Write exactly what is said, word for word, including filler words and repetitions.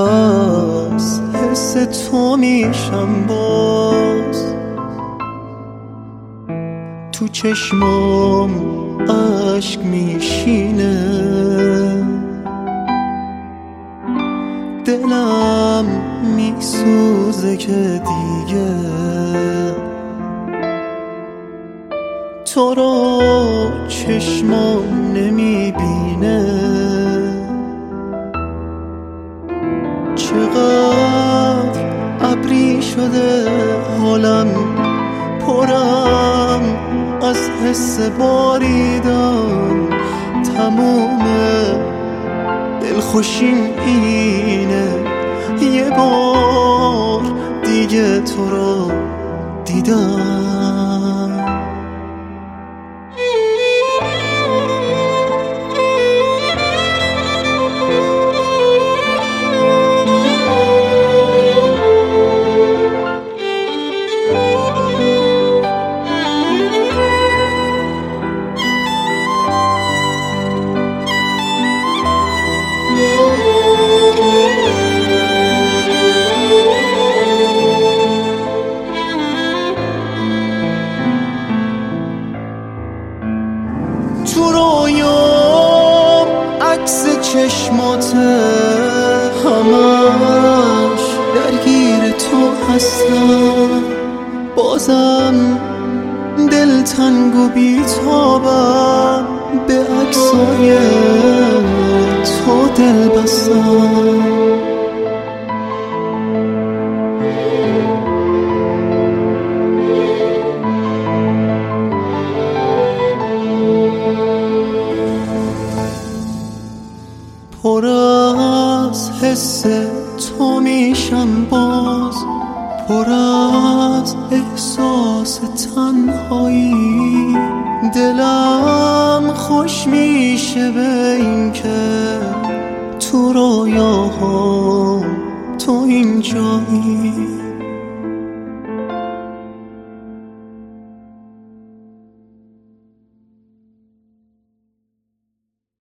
از حس تو میشم باز، تو چشمام عشق میشینه، دلم میسوزه که دیگه تو رو چشمام نمیبینه. چقدر ابری شده حالم، پرم از حس باریدن، تموم دلخوشیم اینه یه بار دیگه تو رو دیدم. تو رویام عکس چشماته، همش درگیر تو هستم، بازم دلتنگ و بیتابم، به عکسای تو دل بستم. پر از حس تو میشم باز، پر از احساس تنهایی، دلم خوش میشه به این که تو رویاهام تو اینجایی.